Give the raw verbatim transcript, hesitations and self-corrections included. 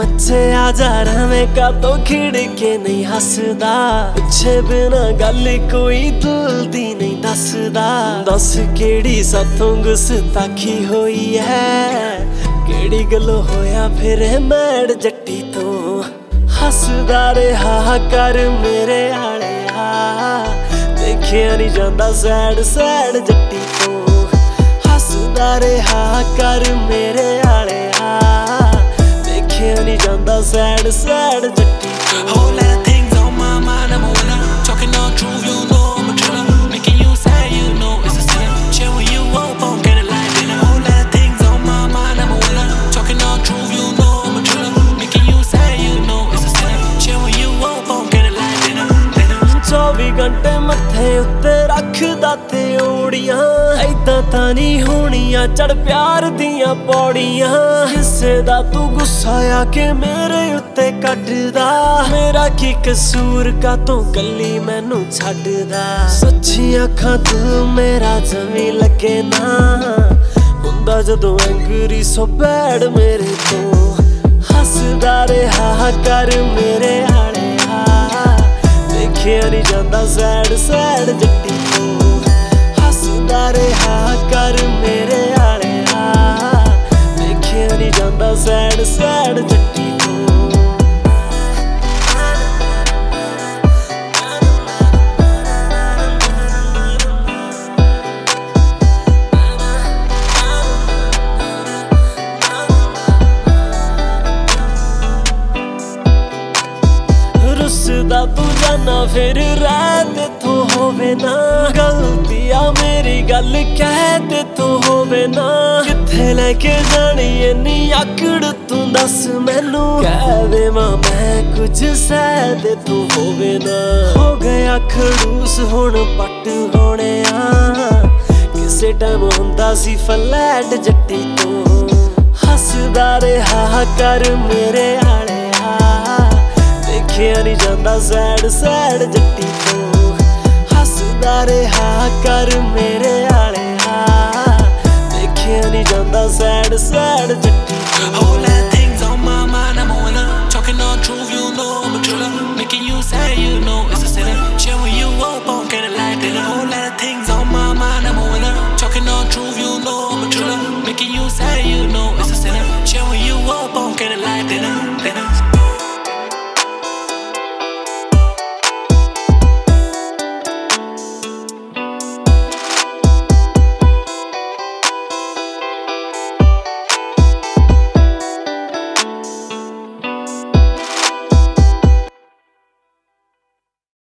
मच्छिया जा रवे का तो खिड़ के नहीं हसदा, पिछे बिना गल कोई दिल दी नहीं दसदा। दस केड़ी साथों गुस्ताखी होई है, केड़ी गलो होया फिर मैड जट्टी तो। हसदा रहा कर मेरे आलिया, देखिया नहीं जांदा सैड सैड जट्टी तो। हसदा रहा कर मेरे आलिया, देखिया नहीं जांदा सैड सैड जट्टी तो। Whole lot of things on my mind, I'm a winner. Talking all truth, you know I'm a killer. Making you sad, you know it's a sin. Chill when you up, I'm getting like dinner. Whole lot of things on my mind, I'm a winner. Talking all truth, you know I'm a killer. Making you sad, you know it's a sin. Chill when you up, I'm getting like dinner. चौबी घंटे मत्थे उत्ते रखदा ते ओड़ियां, ऐदां तां नहीं होणियां चढ़ प्यार दियां पौड़ियां। हिस्से दा तू गुस्सा आके मेरे उत्ते कटदा, मेरा की कसूर का तू कल्ली मैनू छड्डदा। सच्ची अखां तू मेरा जमी लगे ना, हुंदा जदों एंगरी सो बैड मेरे तो। हसदा रहा कर मेरे आलिया, देखिया नहीं जांदा सैड सैड जट्टी तो। हसदा रहा कर मेरे आलिया, देखिया नहीं जांदा सैड सैड जट्टी तो। रुसदा तू जाना फिर रहते तो होवे ना, गलतिया मेरी गल कहते तो होवे ना। किथे लेके जानी इन्नी आकड़ तू दस मैनू, कह देवां मैं कुछ सहदे तू होवे ना। हो गया खड़ूस हुण पट होने आ, किसे टाइम हुंदा सी फ्लैट जट्टी तो। हसदा रहा कर मेरे आलिया, देखिया नहीं जांदा सैड सैड जट्टी तो। हसदा रहा कर मेरे आलिया, देखिया नहीं जांदा सैड सैड जट्टी तो।